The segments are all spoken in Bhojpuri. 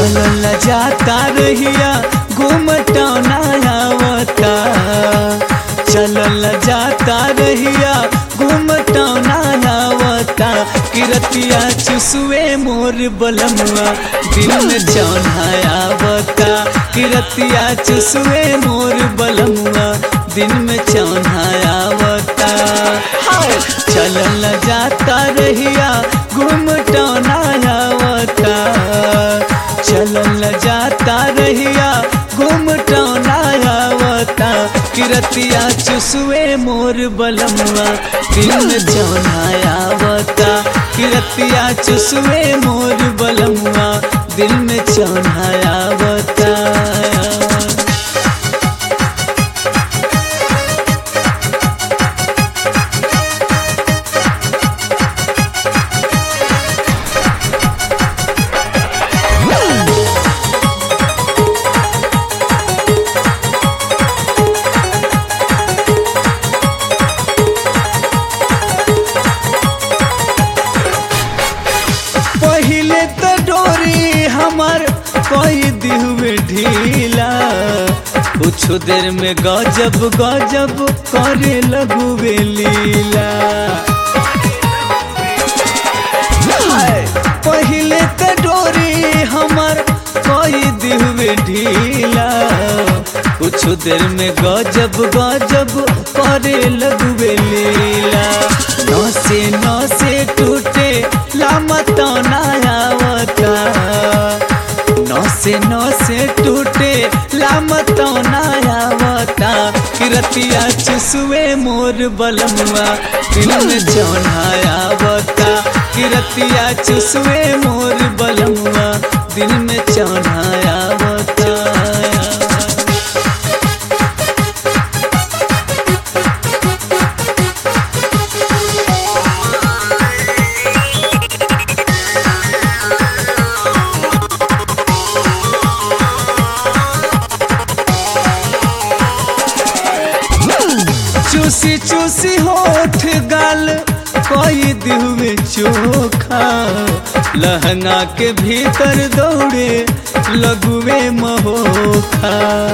चलल जाता रहिया घूमटौना आवता, चलल जाता रहिया घूमटौना आवता, किरतिया चुसुए मोर बलमुआ दिल में चौना आवता, किरतिया चुसुए मोर बलमुआ दिन में चौना आवता। चलल जाता रहिया घूमटौना आवता, चलल जाता रहिया घूमटौना आवता, किरतिया चुसुए मोर बलमुआ दिल में चौना आवता, किरतिया चुसुए मोर बलमुआ दिल में चौना आवता। पहिले तो डोरी हमार कोई दिहुए ढीला, कुछ देर में गजब गजब करे लगुए लीला। पहिले तो डोरी हमार कोई दिहुए ढीला, कुछ देर में गजब गजब करे लगुए लीला। नौसे नौसे टूटे लामतौना आवता, नौसे नौसे टूटे लामतौना आवता, किरतिया चुसुए मोर बलमुआ दिल में चौना आवता, किरतिया चुसुए मोर बलमुआ दिल में चौना आवता। चूसी चूसी होठ गाल कोई दिहुए चोखा, लहंगा के भीतर दौड़े लगुए महोखा।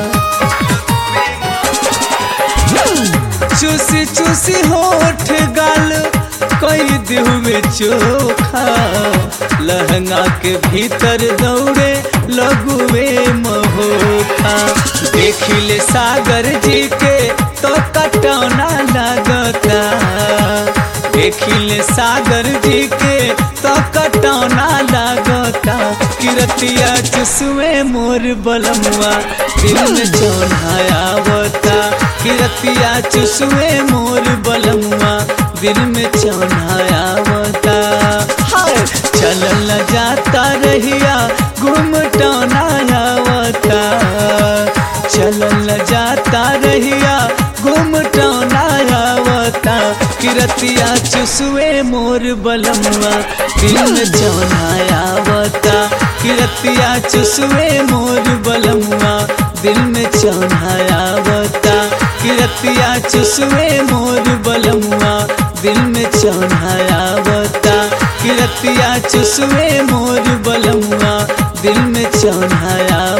चूसी चूसी होठ गाल कोई दिहुए चोखा, लहंगा के भीतर दौड़े लगुए महोखा। देखिले सागर जी के तो कटौना लगता, देखिले सागर जी के तो कटौना लगता, किरतिया चुसुए मोर बलमुआ दिल में चौना आवता, किरतिया चुसुए मोर बलमुआ दिल में चौना आवता। चलल जाता रहिया घूमटौना आवता, चलल जाता रहिया घूमटौना आवता, किरतिया चुसुए मोर बलमुआ दिल में चौना आवता, किरतिया चुसुए मोर बलमुआ दिल में चौना आवता, किरतिया चुसुए मोर बलमुआ दिल में चौना आवता, किरतिया चुसुए मोर बलमुआ दिल में चौना आवता।